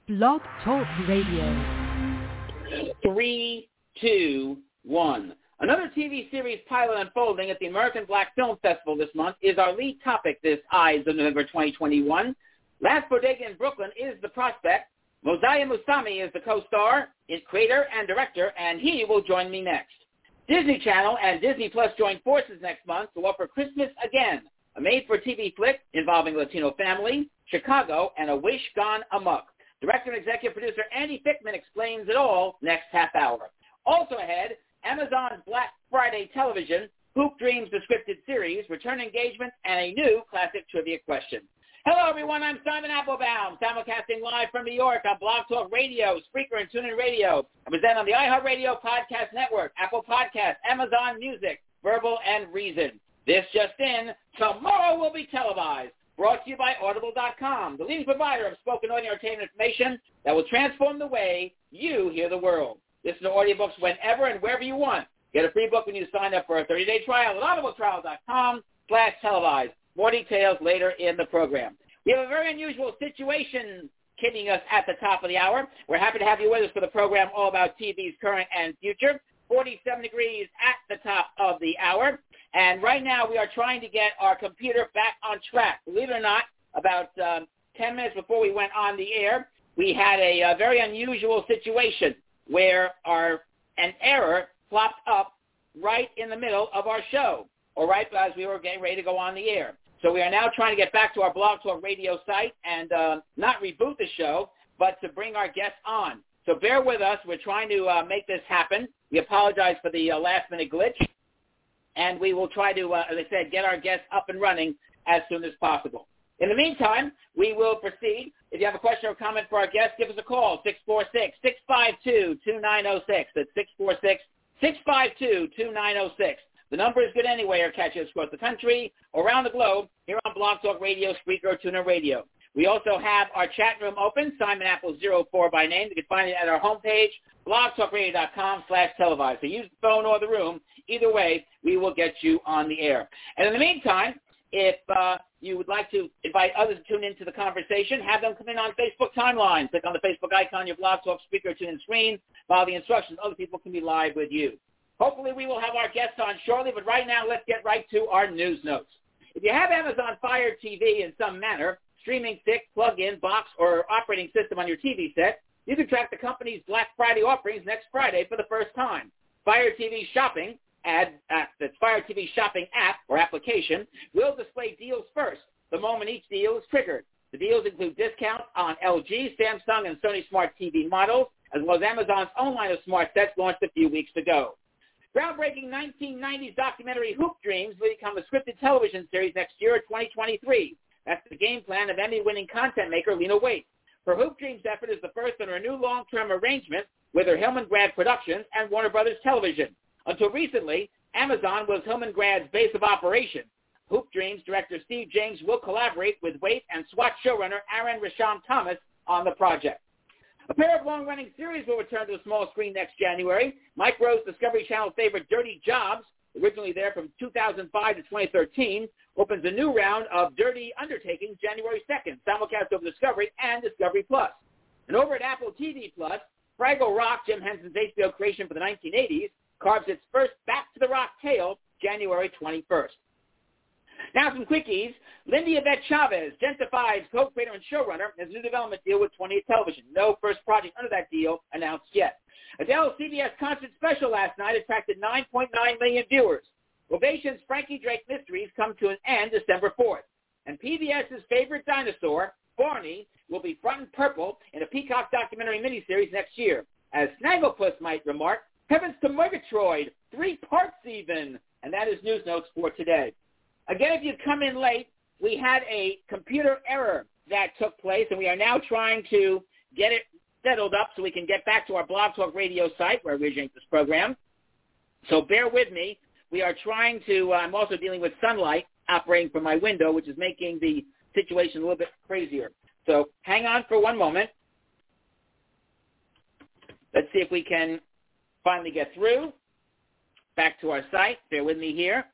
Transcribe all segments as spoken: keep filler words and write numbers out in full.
Blog Talk Radio. Three, two, one. Another T V series pilot unfolding at the American Black Film Festival this month is our lead topic this Eyes of November twenty twenty-one. Last Bodega in Brooklyn is the prospect. Mosiah Musami is the co-star, is creator and director, and he will join me next. Disney Channel and Disney Plus join forces next month to offer Christmas Again, a made-for-T V flick involving a Latino family, Chicago, and a wish gone amok. Director and executive producer Andy Fickman explains it all next half hour. Also ahead, Amazon's Black Friday television, Hoop Dreams the scripted series, return engagement, and a new classic trivia question. Hello, everyone. I'm Simon Applebaum, simulcasting live from New York on Blog Talk Radio, Spreaker, and TuneIn Radio. I present on the iHeartRadio Podcast Network, Apple Podcasts, Amazon Music, Verbal, and Reason. This just in, tomorrow will be televised. Brought to you by Audible dot com, the leading provider of spoken audio entertainment information that will transform the way you hear the world. Listen to audiobooks whenever and wherever you want. Get a free book when you sign up for a thirty-day trial at audibletrial.com slash televised. More details later in the program. We have a very unusual situation hitting us at the top of the hour. We're happy to have you with us for the program all about T V's current and future. forty-seven degrees at the top of the hour. And right now we are trying to get our computer back on track. Believe it or not, about um, ten minutes before we went on the air, we had a, a very unusual situation where our an error plopped up right in the middle of our show, or right as we were getting ready to go on the air. So we are now trying to get back to our Blog Talk Radio site and uh, not reboot the show, but to bring our guests on. So bear with us. We're trying to uh, make this happen. We apologize for the uh, last-minute glitch, and we will try to, uh, as I said, get our guests up and running as soon as possible. In the meantime, we will proceed. If you have a question or comment for our guests, give us a call, six four six, six five two, two nine zero six. That's six four six, six five two, two nine zero six. The number is good anywhere. Catch us across the country or around the globe here on Blog Talk Radio, Spreaker, or TuneIn Radio. We also have our chat room open, Simon Apple zero four by name. You can find it at our homepage, blogtalkradio.com slash televised. So use the phone or the room. Either way, we will get you on the air. And in the meantime, if uh, you would like to invite others to tune into the conversation, have them come in on Facebook timeline. Click on the Facebook icon, your Blog Talk Speaker, TuneIn screen. Follow the instructions. Other people can be live with you. Hopefully we will have our guests on shortly, but right now let's get right to our news notes. If you have Amazon Fire T V in some manner, streaming stick, plug-in, box, or operating system on your T V set, you can track the company's Black Friday offerings next Friday for the first time. Fire T V Shopping, ad, uh, the Fire T V Shopping app or application, will display deals first the moment each deal is triggered. The deals include discounts on L G, Samsung, and Sony Smart T V models, as well as Amazon's own line of smart sets launched a few weeks ago. Groundbreaking nineteen nineties documentary Hoop Dreams will become a scripted television series next year in twenty twenty-three. That's the game plan of Emmy-winning content maker Lena Waithe. Her Hoop Dreams effort is the first in her new long-term arrangement with her Hillman Grad Productions and Warner Brothers Television. Until recently, Amazon was Hillman Grad's base of operations. Hoop Dreams director Steve James will collaborate with Waithe and SWAT showrunner Aaron Rasham Thomas on the project. A pair of long-running series will return to the small screen next January. Mike Rowe's Discovery Channel favorite Dirty Jobs, originally there from two thousand five to twenty thirteen, opens a new round of Dirty Undertakings January second, simulcast over Discovery and Discovery Plus. And over at Apple T V Plus, Fraggle Rock, Jim Henson's H B O creation for the nineteen eighties, carves its first Back to the Rock tale January twenty-first. Now some quickies. Lindy Yvette Chavez, Gentefied's co-creator and showrunner, has a new development deal with twentieth Television. No first project under that deal announced yet. Adele's C B S concert special last night attracted nine point nine million viewers. Ovation's Frankie Drake Mysteries come to an end December fourth. And P B S's favorite dinosaur, Barney, will be front and purple in a Peacock documentary miniseries next year. As Snagglepuss might remark, heavens to Murgatroyd, three parts even. And that is news notes for today. Again, if you come in late, we had a computer error that took place, and we are now trying to get it settled up so we can get back to our Blog Talk Radio site where we originate this program. So bear with me. We are trying to, uh, I'm also dealing with sunlight operating from my window, which is making the situation a little bit crazier. So hang on for one moment. Let's see if we can finally get through. Back to our site. Bear with me here.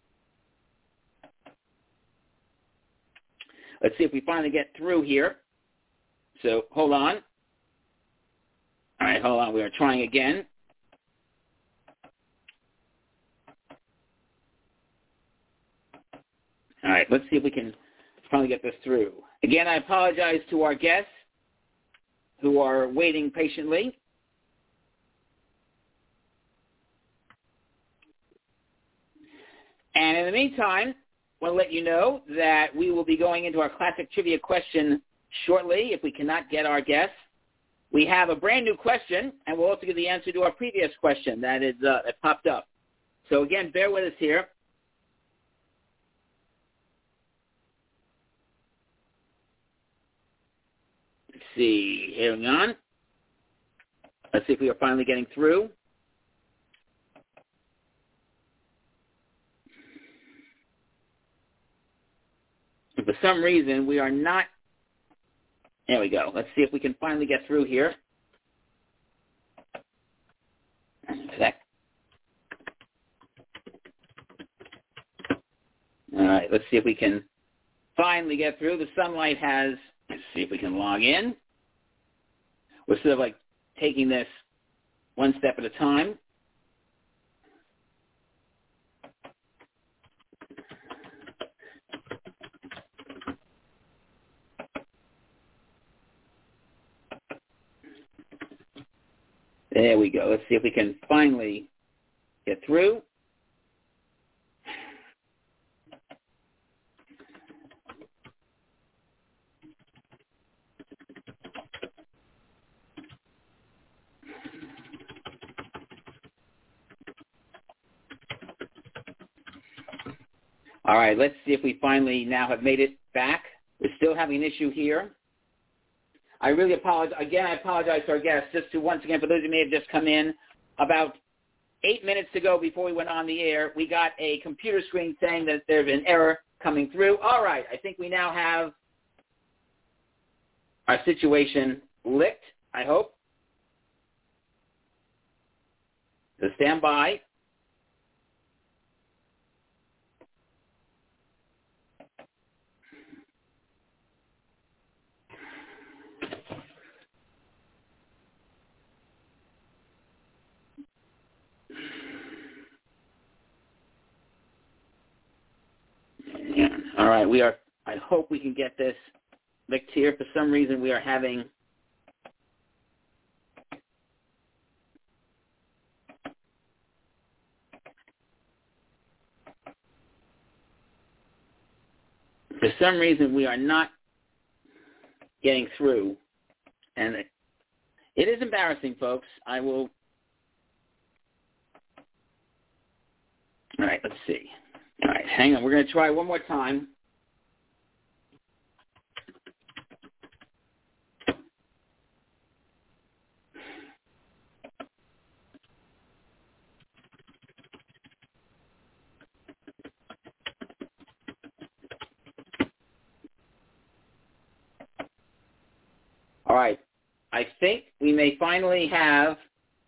Let's see if we finally get through here. So hold on. All right, hold on. We are trying again. All right, let's see if we can finally get this through. Again, I apologize to our guests who are waiting patiently. And in the meantime, I want to let you know that we will be going into our classic trivia question shortly if we cannot get our guests. We have a brand new question, and we'll also give the answer to our previous question that is uh, that popped up. So again, bear with us here. Let's see. Hang on. Let's see if we are finally getting through. And for some reason, we are not. There we go. Let's see if we can finally get through here. Sec. All right. Let's see if we can finally get through. The sunlight has. Let's see if we can log in. We're sort of like taking this one step at a time. There we go. Let's see if we can finally get through. All right, let's see if we finally now have made it back. We're still having an issue here. I really apologize. Again, I apologize to our guests. Just to once again, for those who may have just come in, about eight minutes ago before we went on the air, we got a computer screen saying that there's an error coming through. All right, I think we now have our situation licked, I hope. So stand by. Yeah. All right, we are. I hope we can get this licked here. For some reason, we are having. For some reason, we are not getting through, and it, it is embarrassing, folks. I will. All right, let's see. All right, hang on. We're going to try one more time. All right. I think we may finally have.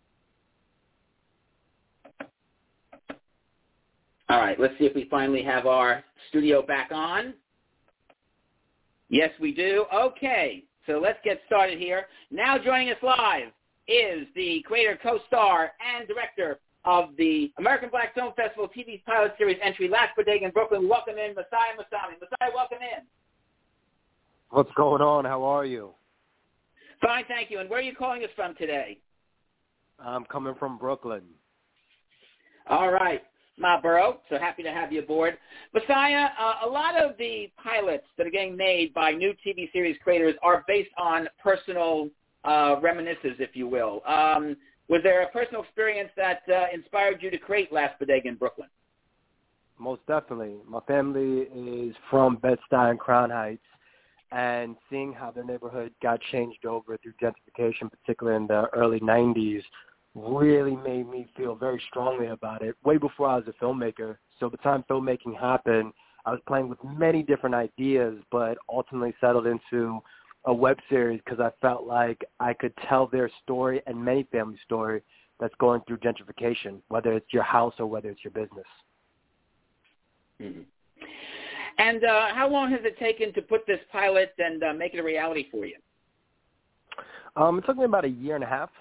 All right, let's see if we finally have our studio back on. Yes, we do. Okay, so let's get started here. Now joining us live is the creator, co-star, and director of the American Black Film Festival T V pilot series entry, Last Bodega in Brooklyn. Welcome in, Messiah Masami. Messiah, welcome in. What's going on? How are you? Fine, thank you. And where are you calling us from today? I'm coming from Brooklyn. All right. My borough, so happy to have you aboard. Messiah, uh, a lot of the pilots that are getting made by new T V series creators are based on personal uh, reminiscences, if you will. Um, was there a personal experience that uh, inspired you to create Last Bodega in Brooklyn? Most definitely. My family is from Bed-Stuy and Crown Heights, and seeing how their neighborhood got changed over through gentrification, particularly in the early nineties, really made me feel very strongly about it way before I was a filmmaker. So by the time filmmaking happened, I was playing with many different ideas, but ultimately settled into a web series because I felt like I could tell their story and many family story that's going through gentrification, whether it's your house or whether it's your business. Mm-hmm. And uh, how long has it taken to put this pilot and uh, make it a reality for you? Um, it took me about a year and a half.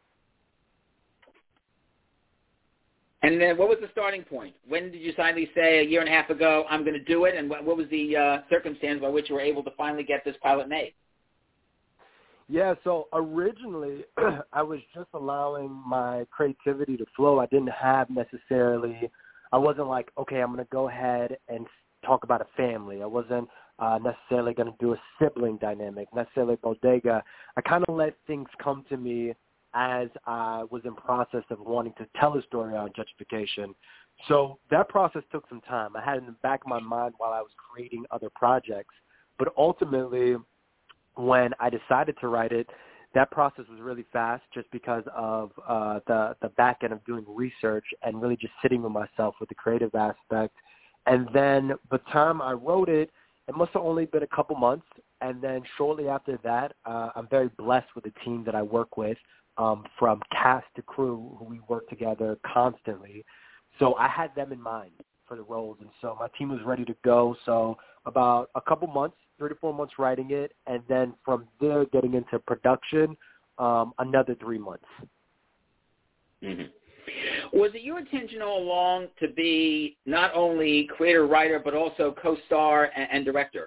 And then what was the starting point? When did you finally say a year and a half ago, I'm going to do it? And what, what was the uh, circumstance by which you were able to finally get this pilot made? Yeah, so originally I was just allowing my creativity to flow. I didn't have necessarily, I wasn't like, okay, I'm going to go ahead and talk about a family. I wasn't uh, necessarily going to do a sibling dynamic, necessarily bodega. I kind of let things come to me as I was in process of wanting to tell a story on gentrification. So that process took some time. I had it in the back of my mind while I was creating other projects. But ultimately, when I decided to write it, that process was really fast just because of uh, the, the back end of doing research and really just sitting with myself with the creative aspect. And then by the time I wrote it, it must have only been a couple months. And then shortly after that, uh, I'm very blessed with the team that I work with. Um, from cast to crew, who we work together constantly. So I had them in mind for the roles, and so my team was ready to go. So about a couple months, three to four months writing it, and then from there getting into production, um, another three months. Mm-hmm. Was it your intention all along to be not only creator, writer, but also co-star and, and director?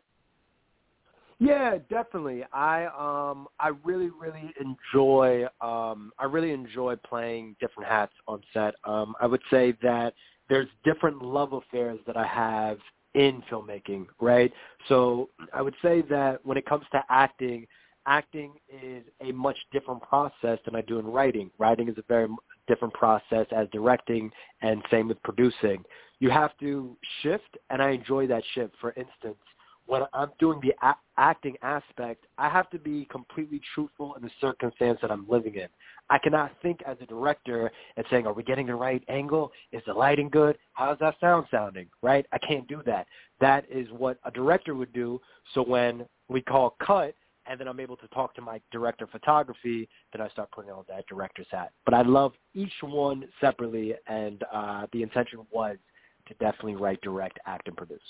Yeah, definitely. I um I really really enjoy um I really enjoy playing different hats on set. Um I would say that there's different love affairs that I have in filmmaking, right? So I would say that when it comes to acting, acting is a much different process than I do in writing. Writing is a very different process as directing, and same with producing. You have to shift, and I enjoy that shift. For instance, when I'm doing the a- acting aspect, I have to be completely truthful in the circumstance that I'm living in. I cannot think as a director and saying, are we getting the right angle? Is the lighting good? How's that sound sounding, right? I can't do that. That is what a director would do. So when we call cut, and then I'm able to talk to my director of photography, then I start putting on that director's hat. But I love each one separately, and uh, the intention was to definitely write, direct, act, and produce.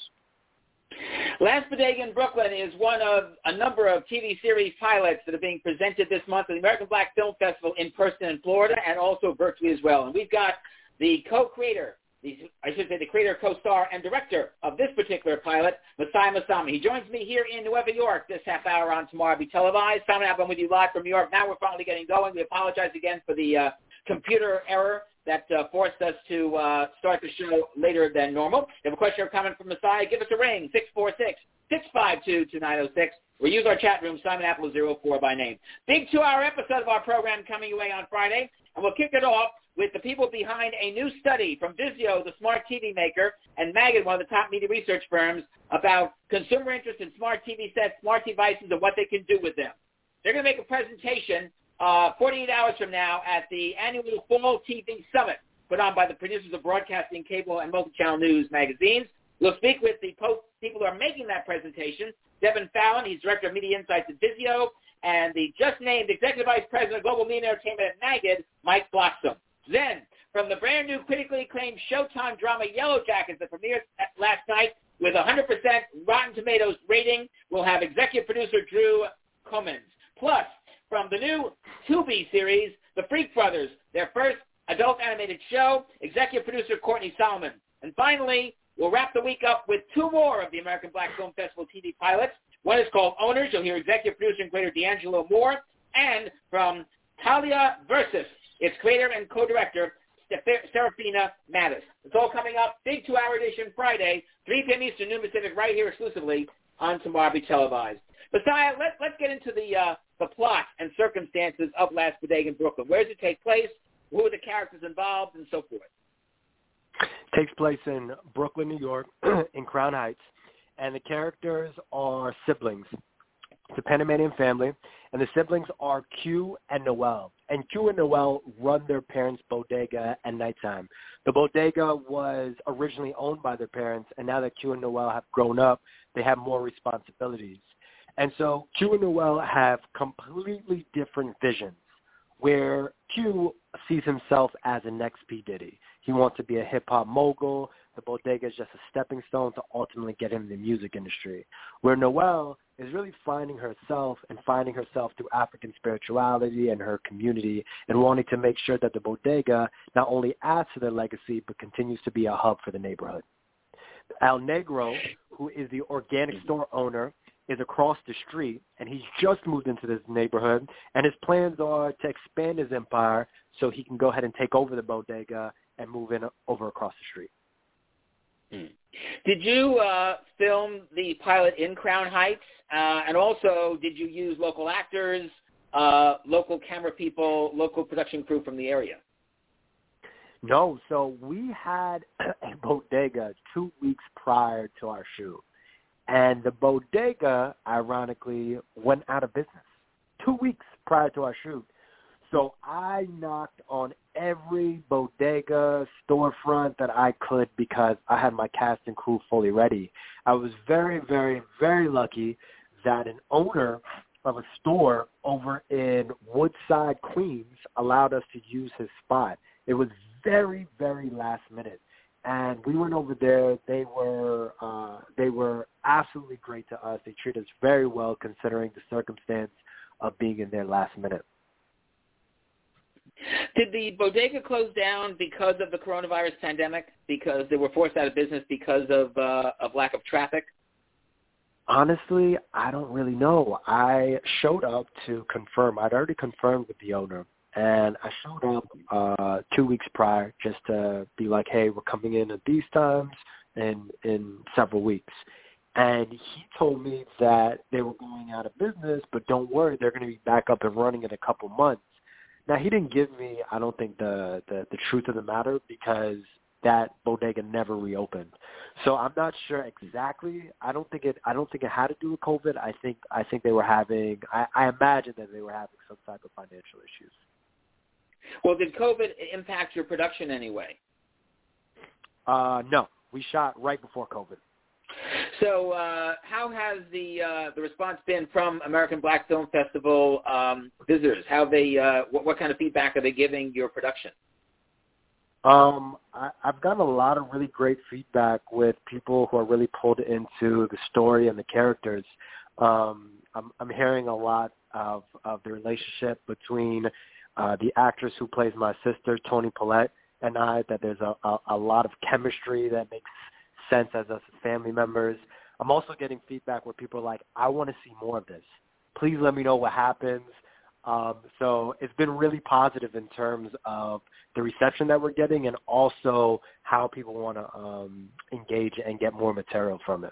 Last Bodega in Brooklyn is one of a number of T V series pilots that are being presented this month at the American Black Film Festival in person in Florida, and also virtually as well. And we've got the co-creator, the, I should say the creator, co-star, and director of this particular pilot, Masai Masami. He joins me here in Nueva York this half hour on Tomorrow Be Televised. Simon Apple with you live from New York. Now we're finally getting going. We apologize again for the uh, computer error that uh, forced us to uh, start the show later than normal. If you have a question or comment from Masai, give us a ring, six four six, six five two, two nine zero six, or use our chat room, Simon Apple zero four by name. Big two-hour episode of our program coming your way on Friday, and we'll kick it off with the people behind a new study from Vizio, the smart T V maker, and Magid, one of the top media research firms, about consumer interest in smart T V sets, smart devices, and what they can do with them. They're going to make a presentation Uh, forty-eight hours from now at the annual Fall T V Summit put on by the producers of broadcasting, cable, and multi-channel news magazines. We'll speak with the po- people who are making that presentation. Devin Fallon, he's Director of Media Insights at Vizio, and the just-named Executive Vice President of Global Media Entertainment at Magid, Mike Bloxham. Then, from the brand-new critically acclaimed Showtime drama Yellow Jackets that premiered last night with a one hundred percent Rotten Tomatoes rating, we'll have executive producer Drew Cummins. Plus, from the new Tubi series, The Freak Brothers, their first adult animated show, executive producer Courtney Solomon. And finally, we'll wrap the week up with two more of the American Black Film Festival T V pilots. One is called Owners. You'll hear executive producer and creator D'Angelo Moore. And from Talia Versus, its creator and co-director, Serafina Mattis. It's all coming up. Big two-hour edition Friday, three p.m. Eastern, noon Pacific, right here exclusively on Tomorrow Be Televised. Messiah, let, let's get into the uh, the plot and circumstances of Last Bodega in Brooklyn. Where does it take place? Who are the characters involved, and so forth? It takes place in Brooklyn, New York, in Crown Heights, and the characters are siblings. It's a Panamanian family, and the siblings are Q and Noel. And Q and Noel run their parents' bodega at nighttime. The bodega was originally owned by their parents, and now that Q and Noel have grown up, they have more responsibilities. And so Q and Noel have completely different visions, where Q sees himself as a next P. Diddy. He wants to be a hip-hop mogul, the bodega is just a stepping stone to ultimately get in the music industry, where Noelle is really finding herself and finding herself through African spirituality and her community and wanting to make sure that the bodega not only adds to their legacy but continues to be a hub for the neighborhood. El Negro, who is the organic store owner, is across the street, and he's just moved into this neighborhood, and his plans are to expand his empire so he can go ahead and take over the bodega and move in over across the street. Hmm. Did you uh, film the pilot in Crown Heights, uh, and also did you use local actors, uh, local camera people, local production crew from the area? No, so we had a bodega two weeks prior to our shoot. And the bodega, ironically, went out of business two weeks prior to our shoot. So I knocked on every bodega storefront that I could because I had my cast and crew fully ready. I was very, very, very lucky that an owner of a store over in Woodside, Queens, allowed us to use his spot. It was very, very last minute. And we went over there. They were uh, they were absolutely great to us. They treated us very well considering the circumstance of being in there last minute. Did the bodega close down because of the coronavirus pandemic, because they were forced out of business because of uh, of lack of traffic? Honestly, I don't really know. I showed up to confirm. I'd already confirmed with the owner. And I showed up uh, two weeks prior just to be like, hey, we're coming in at these times in, in several weeks. And he told me that they were going out of business, but don't worry, they're going to be back up and running in a couple months. Now, he didn't give me, I don't think, the, the, the truth of the matter because that bodega never reopened. So I'm not sure exactly. I don't think it. I don't think it had to do with COVID. I think I think they were having. I, I imagine that they were having some type of financial issues. Well, did COVID impact your production anyway? Uh, no, we shot right before COVID. So, uh, how has the uh, the response been from American Black Film Festival um, visitors? How they? Uh, what, what kind of feedback are they giving your production? Um, I, I've gotten a lot of really great feedback with people who are really pulled into the story and the characters. Um, I'm, I'm hearing a lot of, of the relationship between uh, the actress who plays my sister, Toni Collette, and I, that there's a, a, a lot of chemistry that makes sense as us as family members. I'm also getting feedback where people are like, I want to see more of this. Please let me know what happens. Um, so it's been really positive in terms of the reception that we're getting and also how people want to um, engage and get more material from it.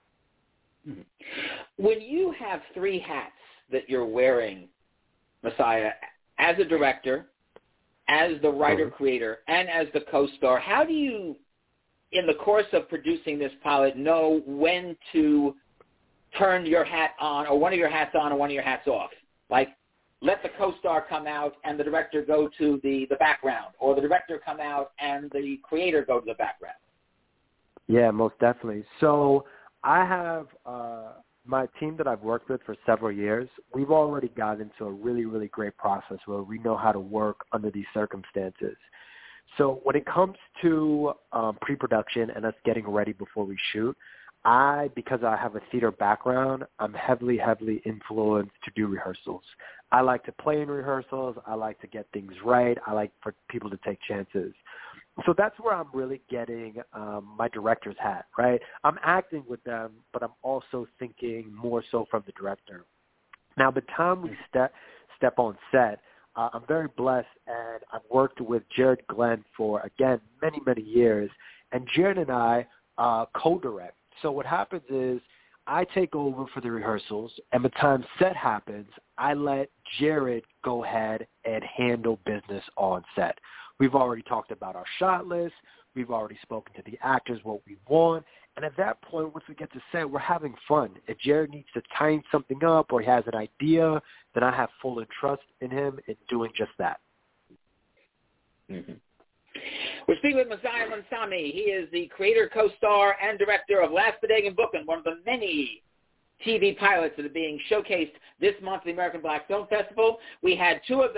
When you have three hats that you're wearing, Messiah, as a director, as the writer-creator, and as the co-star, how do you, in the course of producing this pilot, know when to turn your hat on or one of your hats on or one of your hats off? Like, let the co-star come out and the director go to the, the background, or the director come out and the creator go to the background? Yeah, most definitely. So I have uh, my team that I've worked with for several years. We've already got into a really, really great process where we know how to work under these circumstances. So when it comes to um, pre-production and us getting ready before we shoot, I, because I have a theater background, I'm heavily, heavily influenced to do rehearsals. I like to play in rehearsals. I like to get things right. I like for people to take chances. So that's where I'm really getting um, my director's hat, right? I'm acting with them, but I'm also thinking more so from the director. Now, the time we step, step on set, uh, I'm very blessed, and I've worked with Jared Glenn for, again, many, many years. And Jared and I uh, co-direct. So what happens is I take over for the rehearsals, and by the time set happens, I let Jared go ahead and handle business on set. We've already talked about our shot list. We've already spoken to the actors what we want. And at that point, once we get to set, we're having fun. If Jared needs to tighten something up or he has an idea, then I have full trust in him in doing just that. Mm-hmm. We're speaking with Messiah Lansami. He is the creator, co-star, and director of Last Bodega in Brooklyn, one of the many T V pilots that are being showcased this month at the American Black Film Festival. We had two of them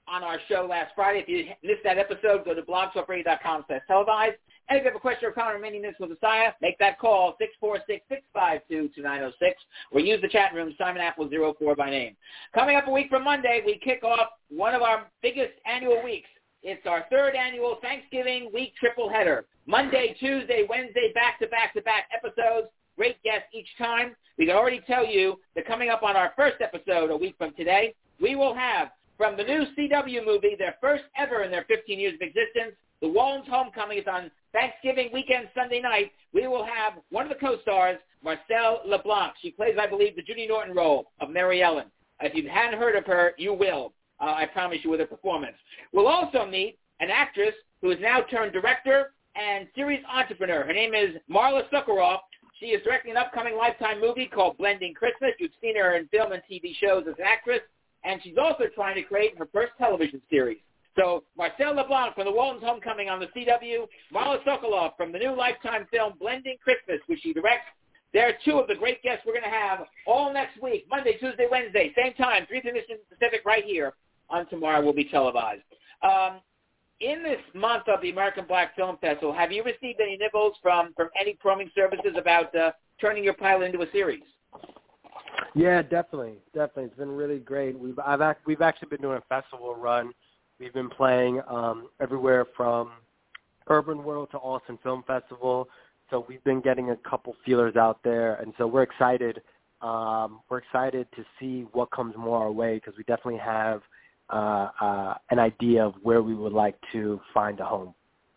on our show last Friday. If you missed that episode, go to blogtalkradio.com slash televised. And if you have a question or comment remaining this with Messiah, make that call, six four six, six five two, two nine zero six, or use the chat room, Simon Apple zero four by name. Coming up a week from Monday, we kick off one of our biggest annual weeks. It's our third annual Thanksgiving week triple header. Monday, Tuesday, Wednesday, back-to-back-to-back episodes. Great guests each time. We can already tell you that coming up on our first episode a week from today, we will have from the new C W movie, their first ever in their fifteen years of existence, The Waltons' Homecoming. Is on Thanksgiving weekend, Sunday night. We will have one of the co-stars, Marcelle LeBlanc. She plays, I believe, the Judy Norton role of Mary Ellen. If you hadn't heard of her, you will. Uh, I promise you, with her performance. We'll also meet an actress who has now turned director and series entrepreneur. Her name is Marla Sukharoff. She is directing an upcoming Lifetime movie called Blending Christmas. You've seen her in film and T V shows as an actress. And she's also trying to create her first television series. So Marcelle LeBlanc from The Waltons' Homecoming on the C W, Marla Sukharoff from the new Lifetime film Blending Christmas, which she directs. They're two of the great guests we're going to have all next week, Monday, Tuesday, Wednesday, same time, three Pacific, right here on Tomorrow Will Be Televised. Um, in this month of the American Black Film Festival, have you received any nibbles from, from any programming services about uh, turning your pilot into a series? Yeah, definitely, definitely. It's been really great. We've I've act, we've actually been doing a festival run. We've been playing um, everywhere from Urban World to Austin Film Festival. So we've been getting a couple feelers out there, and so we're excited. Um, we're excited to see what comes more our way because we definitely have uh, uh, an idea of where we would like to find a home.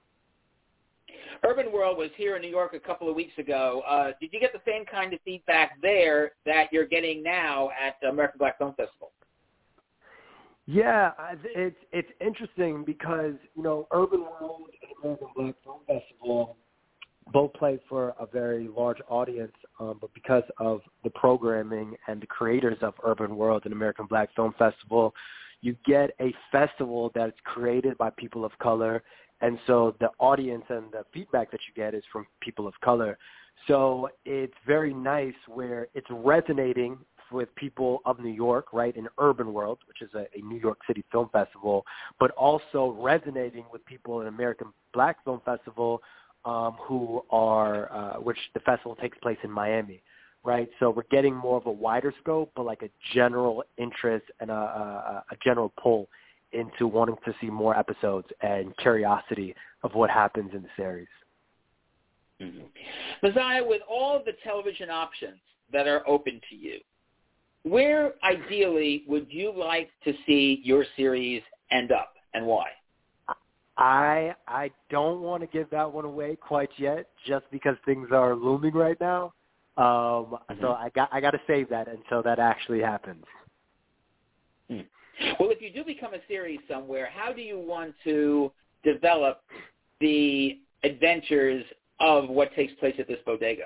Urban World was here in New York a couple of weeks ago. Uh, did you get the same kind of feedback there that you're getting now at the American Black Film Festival? Yeah, it's it's interesting because, you know, Urban World and American Black Film Festival both play for a very large audience, um, but because of the programming and the creators of Urban World and American Black Film Festival, you get a festival that's created by people of color. And so the audience and the feedback that you get is from people of color. So it's very nice where it's resonating with people of New York, right, in Urban World, which is a, a New York City film festival, but also resonating with people in American Black Film Festival um, who are, uh, which the festival takes place in Miami, right? So we're getting more of a wider scope, but like a general interest and a, a, a general pull into wanting to see more episodes and curiosity of what happens in the series. Mm-hmm. Messiah, with all of the television options that are open to you, where ideally would you like to see your series end up and why? I I don't want to give that one away quite yet just because things are looming right now. Um, mm-hmm. So I got I got to save that until that actually happens. Hmm. Well, if you do become a series somewhere, how do you want to develop the adventures of what takes place at this bodega?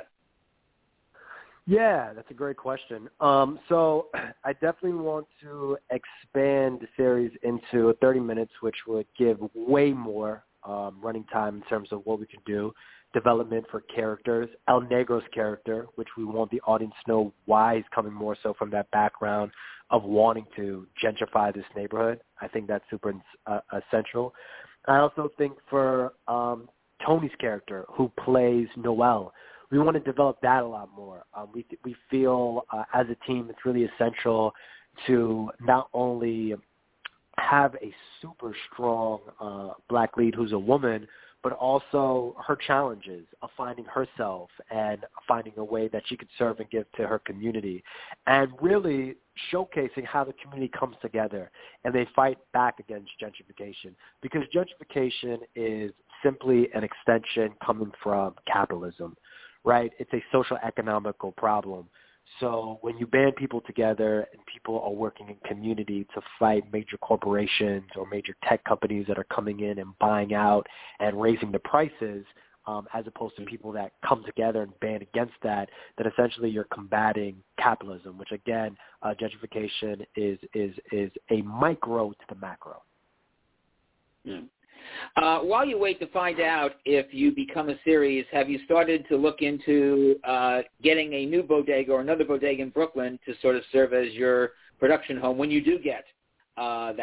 Yeah, that's a great question. Um, so I definitely want to expand the series into thirty minutes, which would give way more um, running time in terms of what we can do, development for characters. El Negro's character, which we want the audience to know why he's coming more so from that background of wanting to gentrify this neighborhood. I think that's super uh, essential. I also think for um, Tony's character, who plays Noel, we want to develop that a lot more. Um, we we feel uh, as a team it's really essential to not only have a super strong uh, black lead who's a woman, but also her challenges of finding herself and finding a way that she could serve and give to her community, and really showcasing how the community comes together and they fight back against gentrification, because gentrification is simply an extension coming from capitalism, right? It's a social economical problem. So when you band people together and people are working in community to fight major corporations or major tech companies that are coming in and buying out and raising the prices, um, as opposed to people that come together and band against that, then essentially you're combating capitalism, which again, uh, gentrification is, is, is a micro to the macro. Mm. Uh, while you wait to find out if you become a series, have you started to look into uh, getting a new bodega or another bodega in Brooklyn to sort of serve as your production home when you do get uh, that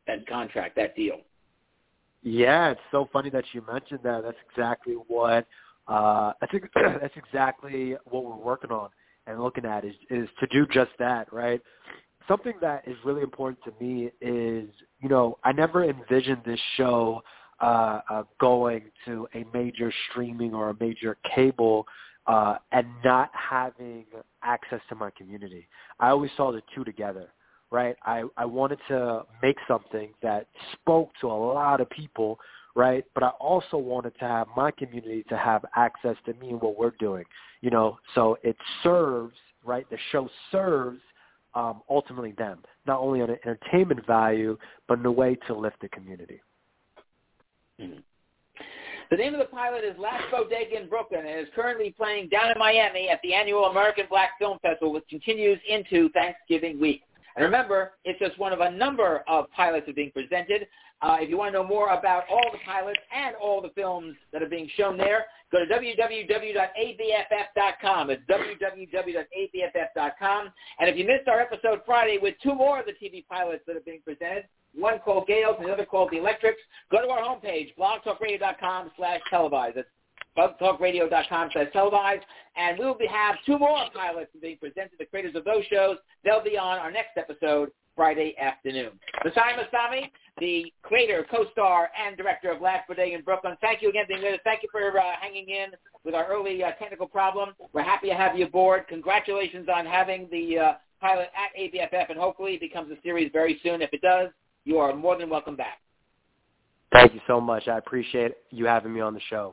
that contract, that deal. Yeah, it's so funny that you mentioned that. That's exactly what uh, I think. That's exactly what we're working on and looking at is is to do just that, right? Something that is really important to me is, you know, I never envisioned this show uh, uh, going to a major streaming or a major cable uh, and not having access to my community. I always saw the two together, right? I, I wanted to make something that spoke to a lot of people, right? But I also wanted to have my community to have access to me and what we're doing, you know, so it serves, right? The show serves Um, ultimately them, not only on an entertainment value, but in a way to lift the community. Mm-hmm. The name of the pilot is Last Bodega in Brooklyn and is currently playing down in Miami at the annual American Black Film Festival, which continues into Thanksgiving week. And remember, it's just one of a number of pilots that are being presented. Uh, if you want to know more about all the pilots and all the films that are being shown there, go to w w w dot a b f f dot com. It's w w w dot a b f f dot com. And if you missed our episode Friday with two more of the T V pilots that are being presented, one called Gales and the other called The Electrics, go to our homepage, blog talk radio dot com slash televised. That's blog talk radio dot com slash televised. And we will be, have two more pilots being presented, the creators of those shows. They'll be on our next episode Friday afternoon. Masai Masami, the creator, co-star, and director of Last Bodega in Brooklyn, thank you again for being with us. Thank you for uh, hanging in with our early uh, technical problem. We're happy to have you aboard. Congratulations on having the uh, pilot at A B F F, and hopefully it becomes a series very soon. If it does, you are more than welcome back. Thank you so much. I appreciate you having me on the show.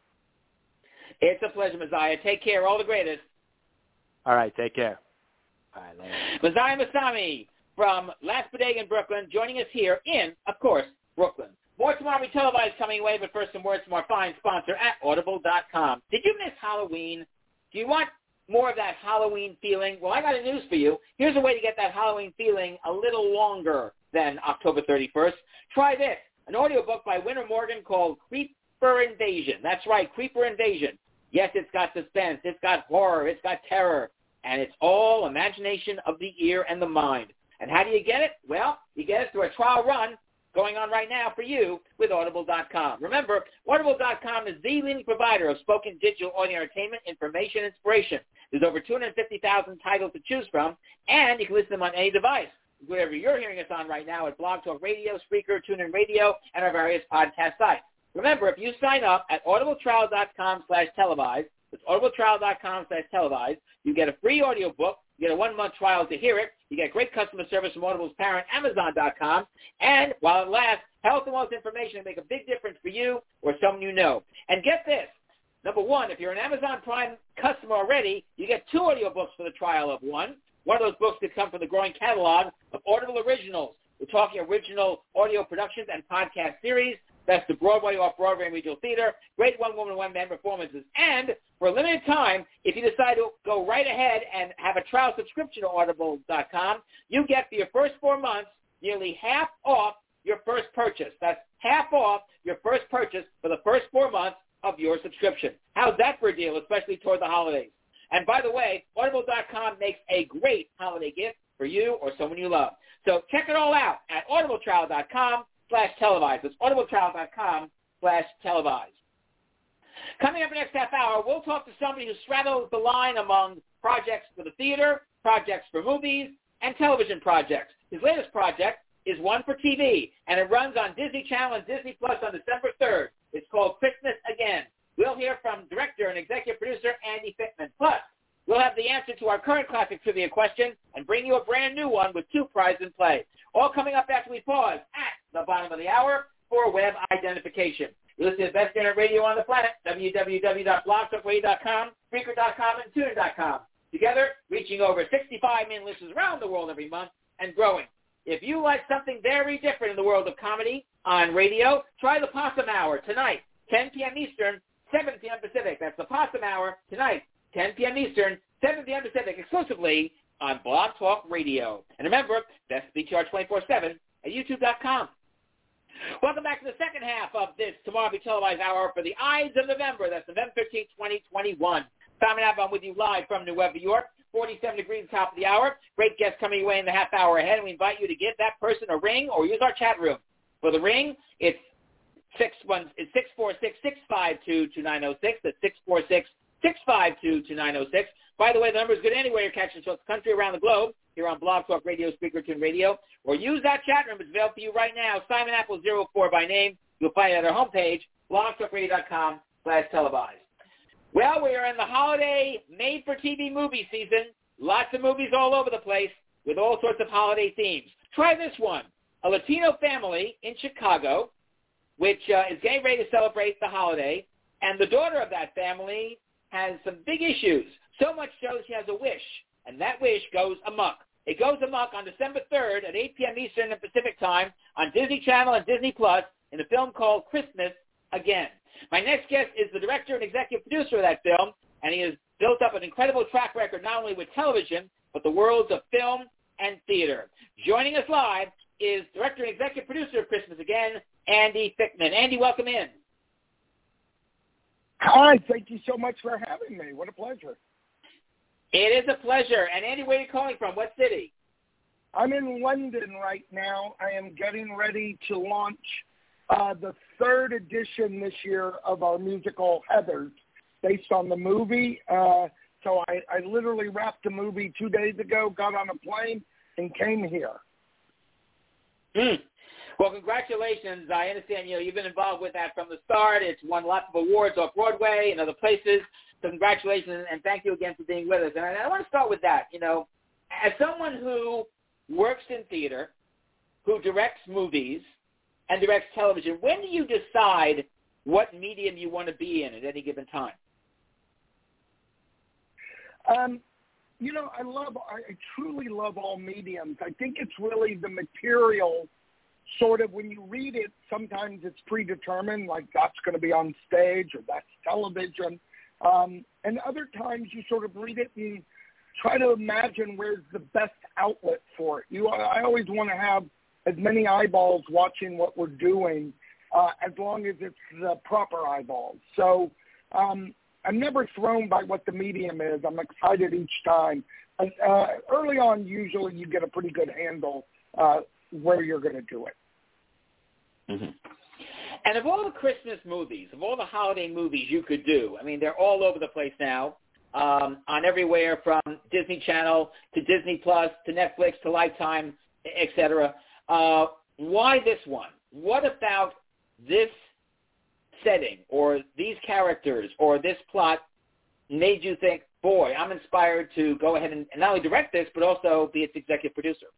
It's a pleasure, Messiah. Take care. All the greatest. All right. Take care. All right, later. Messiah Masami from Last Bodega in Brooklyn, joining us here in, of course, Brooklyn. More Tomorrow We Televised coming away, but first some words from our fine sponsor at audible dot com. Did you miss Halloween? Do you want more of that Halloween feeling? Well, I got a news for you. Here's a way to get that Halloween feeling a little longer than October thirty-first. Try this, an audiobook by Winter Morgan called Creeper Invasion. That's right, Creeper Invasion. Yes, it's got suspense, it's got horror, it's got terror, and it's all imagination of the ear and the mind. And how do you get it? Well, you get it through a trial run going on right now for you with audible dot com. Remember, audible dot com is the leading provider of spoken digital audio entertainment, information, and inspiration. There's over two hundred fifty thousand titles to choose from, and you can listen to them on any device, wherever you're hearing us on right now at Blog Talk Radio, Spreaker, TuneIn Radio, and our various podcast sites. Remember, if you sign up at audible trial dot com slash televised, it's audible trial dot com slash televised, you get a free audiobook, you get a one-month trial to hear it, you get great customer service from Audible's parent, Amazon dot com, and while it lasts, health and wealth information to make a big difference for you or someone you know. And get this, number one, if you're an Amazon Prime customer already, you get two audiobooks for the trial of one. One of those books could come from the growing catalog of Audible Originals. We're talking original audio productions and podcast series. That's the Broadway, Off-Broadway, and regional theater. Great one-woman, one-man performances. And for a limited time, if you decide to go right ahead and have a trial subscription to audible dot com, you get for your first four months nearly half off your first purchase. That's half off your first purchase for the first four months of your subscription. How's that for a deal, especially toward the holidays? And by the way, audible dot com makes a great holiday gift for you or someone you love. So check it all out at audible trial dot com slash televised. It's audible trial dot com slash televised. Coming up in the next half hour, we'll talk to somebody who straddles the line among projects for the theater, projects for movies, and television projects. His latest project is one for T V, and it runs on Disney Channel and Disney Plus on December third. It's called Christmas Again. We'll hear from director and executive producer Andy Fickman. Plus, we'll have the answer to our current classic trivia question and bring you a brand new one with two prizes in play. All coming up after we pause at the bottom of the hour for web identification. You listen to the best internet radio on the planet, w w w dot blog talk radio dot com, Spreaker dot com, and TuneIn dot com. Together, reaching over sixty-five million listeners around the world every month and growing. If you like something very different in the world of comedy on radio, try the Possum Hour tonight, ten p.m. Eastern, seven p.m. Pacific. That's the Possum Hour tonight, ten p.m. Eastern, seven p.m. Pacific, exclusively on Blog Talk Radio. And remember, that's B T R twenty-four seven at youtube dot com. Welcome back to the second half of this Tomorrow Be Televised Hour for the Ides of November. That's November fifteenth, twenty twenty-one. Simon Abbott with you live from New York. forty-seven degrees at the top of the hour. Great guests coming away in the half hour ahead, and we invite you to give that person a ring or use our chat room. For the ring, it's six one it's six four six, six five two, two nine zero six. That's six four six, six five two, two nine zero six. By the way, the number is good anywhere you're catching us across the country, around the globe, here on Blog Talk Radio, Speakertune Radio, or use that chat room. It's available for you right now. Simon Apple zero four by name. You'll find it at our homepage, blogtalkradio.com slash televised. Well, we are in the holiday made-for-T V movie season. Lots of movies all over the place with all sorts of holiday themes. Try this one. A Latino family in Chicago, which uh, is getting ready to celebrate the holiday, and the daughter of that family has some big issues, so much so she has a wish, and that wish goes amok. It goes amok on December third at eight p.m. Eastern and Pacific Time on Disney Channel and Disney Plus in a film called Christmas Again. My next guest is the director and executive producer of that film, and he has built up an incredible track record not only with television, but the worlds of film and theater. Joining us live is director and executive producer of Christmas Again, Andy Fickman. Andy, welcome in. Hi, thank you so much for having me. What a pleasure. It is a pleasure. And Andy, where are you calling from? What city? I'm in London right now. I am getting ready to launch uh, the third edition this year of our musical Heathers, based on the movie. Uh, so I, I literally wrapped the movie two days ago, got on a plane, and came here. Mm. Well, congratulations. I understand, you know, you've been involved with that from the start. It's won lots of awards off Broadway and other places. So congratulations, and thank you again for being with us. And I, I want to start with that. You know, as someone who works in theater, who directs movies and directs television, when do you decide what medium you want to be in at any given time? Um, you know, I love, I truly love all mediums. I think it's really the material. Sort of when you read it, sometimes it's predetermined, like that's going to be on stage or that's television. Um, and other times you sort of read it and try to imagine where's the best outlet for it. You, I always want to have as many eyeballs watching what we're doing, uh, as long as it's the proper eyeballs. So um, I'm never thrown by what the medium is. I'm excited each time. Uh, early on, usually you get a pretty good handle uh, where you're going to do it. Mm-hmm. And of all the Christmas movies, of all the holiday movies you could do, I mean, they're all over the place now, um, on everywhere from Disney Channel to Disney Plus to Netflix to Lifetime, et cetera. Uh, why this one? What about this setting or these characters or this plot made you think, boy, I'm inspired to go ahead and not only direct this, but also be its executive producer?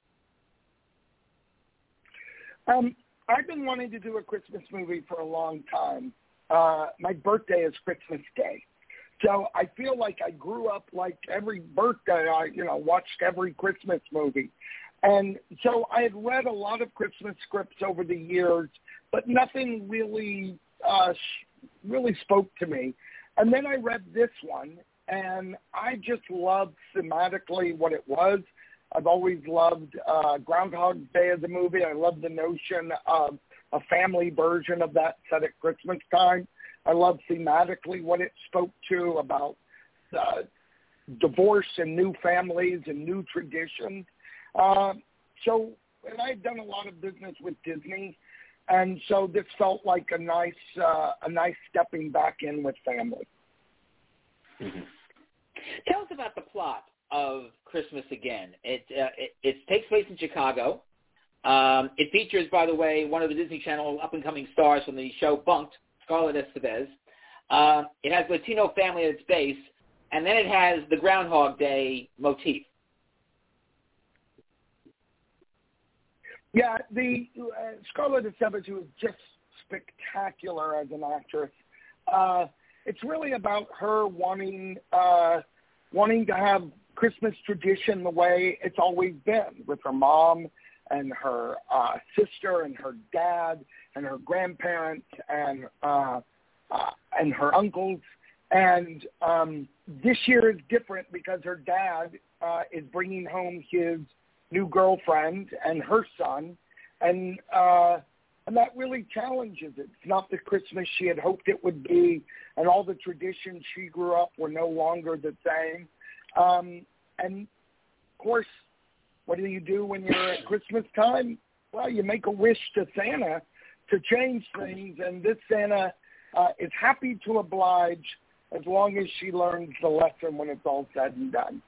Um, I've been wanting to do a Christmas movie for a long time. Uh, my birthday is Christmas Day. So I feel like I grew up like every birthday, I, you know, watched every Christmas movie. And so I had read a lot of Christmas scripts over the years, but nothing really, uh, really spoke to me. And then I read this one, and I just loved thematically what it was. I've always loved uh, Groundhog Day as a movie. I love the notion of a family version of that set at Christmas time. I love thematically what it spoke to about uh, divorce and new families and new traditions. Uh, so, and I've done a lot of business with Disney, and so this felt like a nice, uh, a nice stepping back in with family. Mm-hmm. Tell us about the plot of Christmas Again. It, uh, it it takes place in Chicago. Um, it features, by the way, one of the Disney Channel up-and-coming stars from the show Bunked, Scarlett Estevez. Uh, it has a Latino family at its base, and then it has the Groundhog Day motif. Yeah, the uh, Scarlett Estevez, who is just spectacular as an actress. Uh, it's really about her wanting uh, wanting to have Christmas tradition the way it's always been, with her mom and her uh, sister and her dad and her grandparents and uh, uh, and her uncles. And um, this year is different because her dad uh, is bringing home his new girlfriend and her son, and uh, and that really challenges it. It's not the Christmas she had hoped it would be, and all the traditions she grew up were no longer the same. Um, and, of course, what do you do when you're at Christmas time? Well, you make a wish to Santa to change things, and this Santa uh, is happy to oblige as long as she learns the lesson when it's all said and done.